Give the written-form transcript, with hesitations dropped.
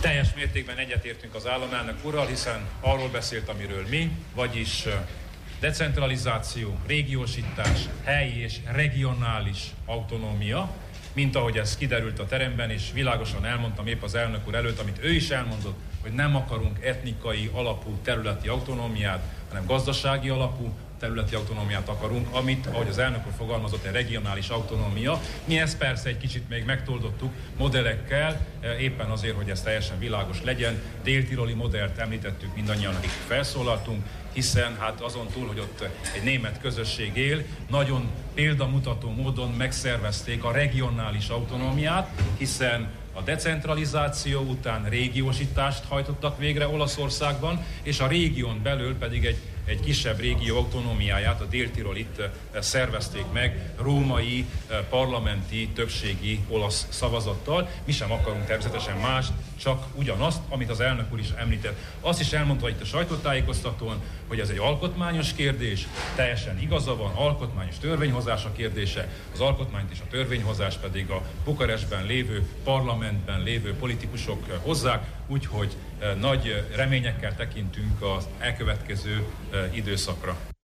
Teljes mértékben egyetértünk az államelnök úrral, hiszen arról beszélt, amiről mi, vagyis decentralizáció, régiósítás, helyi és regionális autonómia, mint ahogy ez kiderült a teremben, és világosan elmondtam épp az elnök úr előtt, amit ő is elmondott, hogy nem akarunk etnikai alapú területi autonómiát, hanem gazdasági alapú területi autonómiát akarunk, amit, ahogy az elnök úr fogalmazott, egy regionális autonómia. Mi ezt persze egy kicsit még megtoldottuk modellekkel, éppen azért, hogy ez teljesen világos legyen. Dél-tiroli modellt említettük mindannyian, akik felszólaltunk, hiszen hát azon túl, hogy ott egy német közösség él, nagyon példamutató módon megszervezték a regionális autonómiát, hiszen a decentralizáció után régiósítást hajtottak végre Olaszországban, és a régión belül pedig egy kisebb régió autonómiáját, a Dél-Tirolit szervezték meg római parlamenti többségi olasz szavazattal. Mi sem akarunk természetesen más, csak ugyanazt, amit az elnök úr is említett. Azt is elmondta itt a sajtótájékoztatón, hogy ez egy alkotmányos kérdés, teljesen igaza van, alkotmányos törvényhozása kérdése, az alkotmányt és a törvényhozás pedig a Bukarestben lévő, parlamentben lévő politikusok hozzák, úgyhogy nagy reményekkel tekintünk az elkövetkező időszakra.